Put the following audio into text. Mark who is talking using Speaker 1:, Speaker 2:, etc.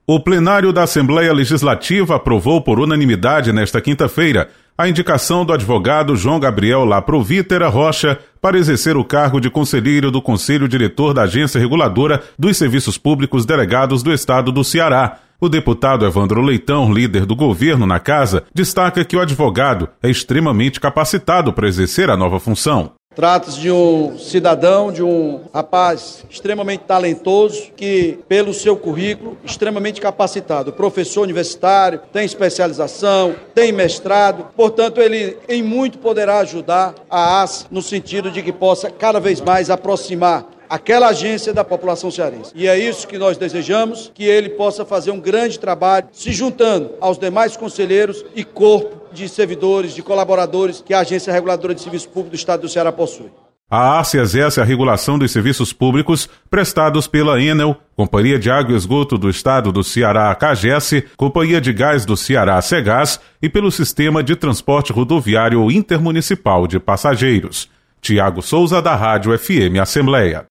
Speaker 1: O plenário da Assembleia Legislativa aprovou por unanimidade nesta quinta-feira a indicação do advogado João Gabriel Laprovítera Rocha para exercer o cargo de conselheiro do Conselho Diretor da Agência Reguladora dos Serviços Públicos Delegados do Estado do Ceará. O deputado Evandro Leitão, líder do governo na casa, destaca que o advogado é extremamente capacitado para exercer a nova função.
Speaker 2: Trata-se de um cidadão, de um rapaz extremamente talentoso, que, pelo seu currículo, extremamente capacitado. Professor universitário, tem especialização, tem mestrado. Portanto, ele em muito poderá ajudar a ACE no sentido de que possa cada vez mais aproximar aquela agência da população cearense. E é isso que nós desejamos, que ele possa fazer um grande trabalho, se juntando aos demais conselheiros e corpo de servidores, de colaboradores que a Agência Reguladora de Serviços Públicos do Estado do Ceará possui.
Speaker 1: A ACE exerce a regulação dos serviços públicos prestados pela Enel, Companhia de Água e Esgoto do Estado do Ceará, CAGES, Companhia de Gás do Ceará, CEGAS, e pelo Sistema de Transporte Rodoviário Intermunicipal de Passageiros. Tiago Souza, da Rádio FM Assembleia.